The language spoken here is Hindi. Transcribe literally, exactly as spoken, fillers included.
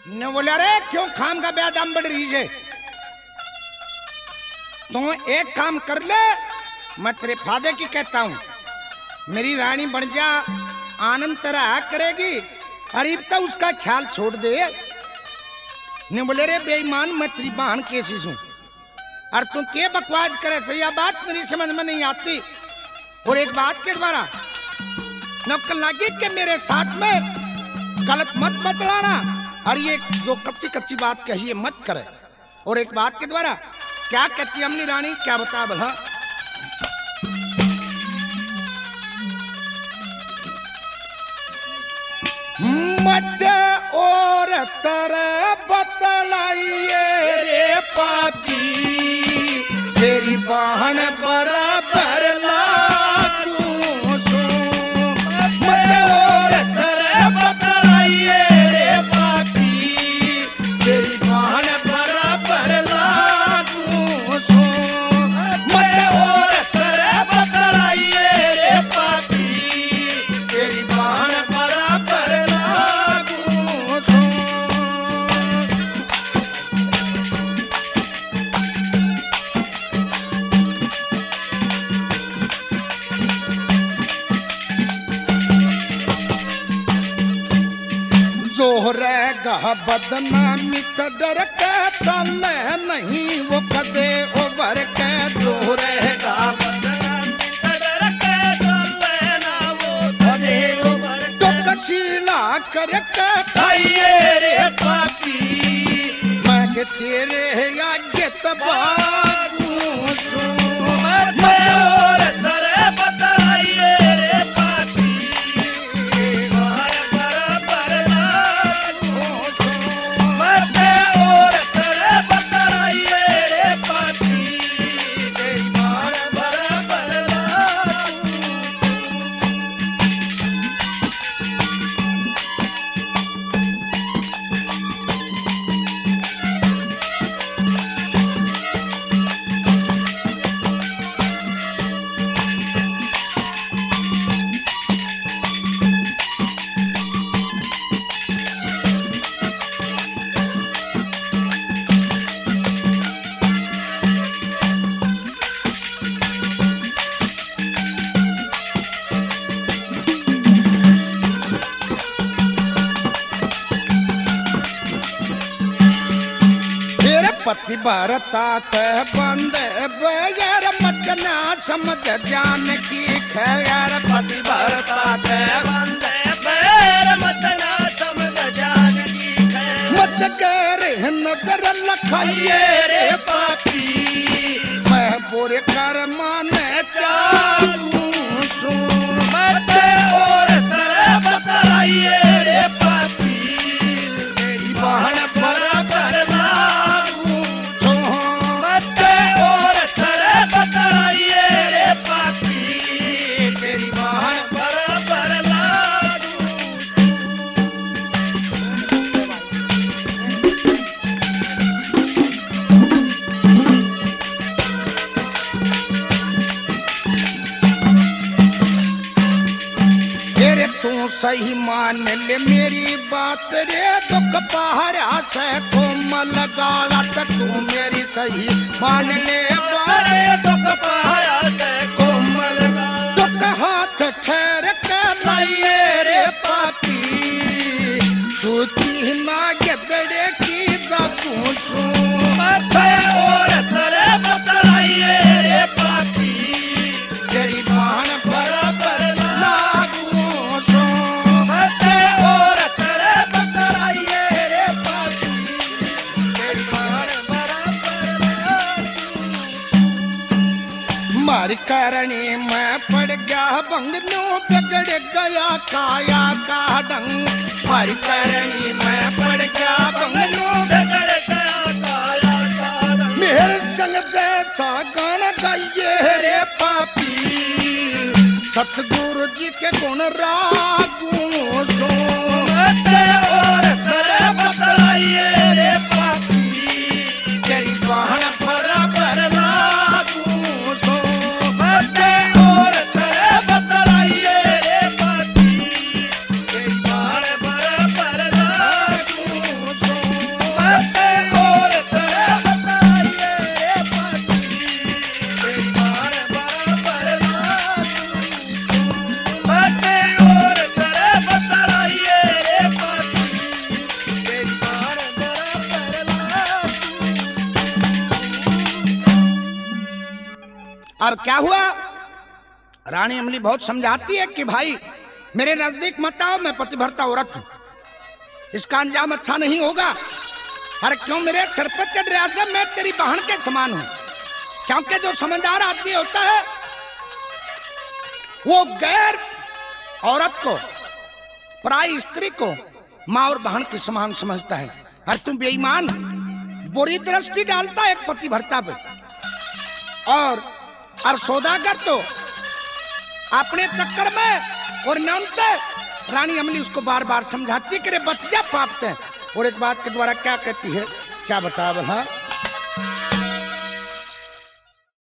ने बोला रे क्यों खाम का ब्याह दाम बढ़ रही है। तो एक काम कर ले, मैं तेरे फादर की कहता हूं, मेरी रानी बन जा, आनंद तेरा करेगी, अरे तो उसका ख्याल छोड़ दे। ने बोले रे बेईमान, मैं तेरी बहन कैसी हूं और तू के बकवास करे, सही बात मेरी समझ में नहीं आती। और एक बात के द्वारा नौकर लगी कि मेरे साथ में गलत मत बतलाना, और ये जो कच्ची कच्ची बात कही है मत करे। और एक बात के द्वारा क्या कहती है अपनी रानी, क्या बता भला। मत और तरह बतलाइए रे पापी, तेरी बहन बराबर लागू सो। मत और तरह बतलाइए रे पापी, तेरी बहन बराबर लागू सो। मत और तरह बतलाइए रे पापी, तेरी बहन बराबर जोहरेगा बदनामी तो डर के चले नहीं वो कदे उबर के। जोहरेगा बदनामी तो डर के चले ना वो कदे उबर के। तो कसीला करके खाइए रे पापी, मैं के तेरे आगे तबाकू सू। मैं और तेरे बताइए रे पापी, पति भरता ते बंद बगैर मत ना समझ जान की खैर। पति भरता ते बंद बगैर मत ना समझ जान की खैर। मत कर नगर लखाइए रे पापी, मैं पूरे कर माने चाहूं सू। मत और तरह बतलाइए रे पापी, तेरी बहन बराबर सही मान ले मेरी बात रे। दुख पहाड़ा से कोमल गालत, तू मेरी सही मान ले बात रे। दुख पहाड़ा से कोमल दुख हाथ ठहर के लाइए रे पापी, सूती ना गबड़े की जाकू सू। और तरह बतलाइए रे पापी, तेरी बहन बराबर लागू सो। मारी करणी मैं पड़ गया बंगनू, बिगड़ गया काया का ढंग। मारी करणी मैं पड़ गया बंगनू, बिगड़ गया काया का ढंग। मेरे संग जैसा गाना गाइए रे पापी, सतगुरु जी के गुण रागू सो। और तरह बतलाइए रे पापी, तेरी बहन बराबर लागू सो। और तरह बतलाइए रे पापी, तेरी बहन बराबर लागू सो। अब क्या हुआ, रानी अमली बहुत समझाती है कि भाई मेरे नजदीक मत आओ, मैं पतिव्रता औरत हूं, इसका अंजाम अच्छा नहीं होगा। अरे क्यों मेरे सिर पर चढ़ रहा है, मैं तेरी बहन के समान हूं। क्योंकि जो समझदार आदमी होता है वो गैर औरत को, पराई स्त्री को माँ और बहन के समान समझता है। और तुम बेईमान, बुरी दृष्टि डालता है एक पतिव्रता पे। और और सौदागर तो अपने चक्कर में और नामते रानी अमली उसको बार बार समझाती है कि रे बच जा पाप से। और एक बात के द्वारा क्या कहती है, क्या बता बला